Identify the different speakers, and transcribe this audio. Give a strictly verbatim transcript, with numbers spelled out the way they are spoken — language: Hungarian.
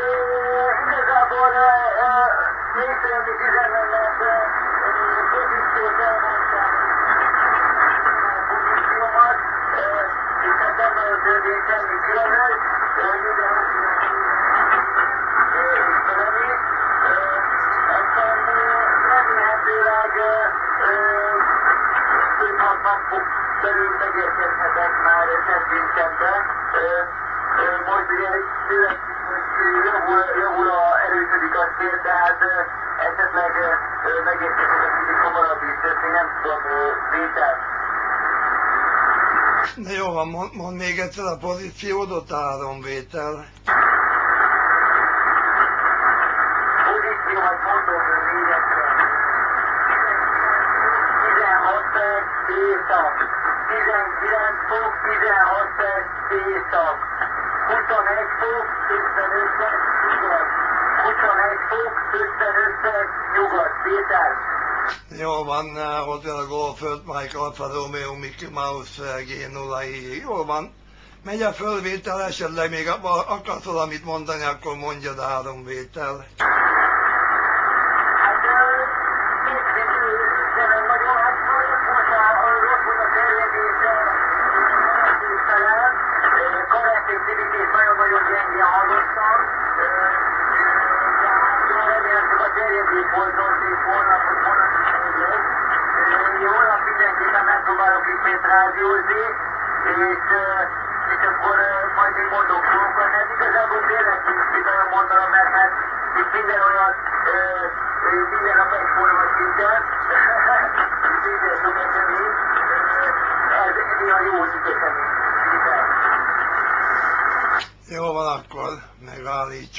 Speaker 1: Igazából négy szeretnék üzennem, mert pozíciót elmondtam a pozíciómat, és hát ebben az örvény semmi különös, minden ismerem is, aztán remélhetőleg két-hat nap belül megérkezhetek már Szentvincentbe. Most ugye javul, javul a, erősödik a szél, tehát esetleg megérkezhetek kicsit hamarabb is, ezt még nem tudom, Péter.
Speaker 2: Na jó van, mond, mond még egyszer a pozíciódot, áramvétel.
Speaker 1: Pozíciómat mondom még egyszer. tizenhat perc éjszak. tizenkilenc fok, tizenhat perc éjszak. huszonegy fok, ötvenöt perc nyugat. huszonegy fok, ötvenöt perc nyugat. Péter.
Speaker 2: Jól van, Hotel Golf öt, Mike Alfa Romeo, Mickey Mouse, G nulla I. Jól van. Megy a fölvétel, esetleg még akarsz valamit mondani, akkor mondjad, áramvétel.
Speaker 1: Hát, nem nagyon, hát rossz volt a, rossz volt a terjedése, felel, Karácsony Tibikét nagyon-nagyon gyengén hallottam, de remélhetőleg a terjedés volt rossz, és holnap, holnap is így lesz. Holnap mindenképpen megpróbálok ismét rádiózni, és, és akkor majd még mondok dolgokat, mert igazából tényleg mit olyan mondanom, mert hát itt minden olyan, minden nap egyforma szinten, minden sok esemény, ez néha jó ügyökemény.
Speaker 2: Jó van, akkor megállítsuk.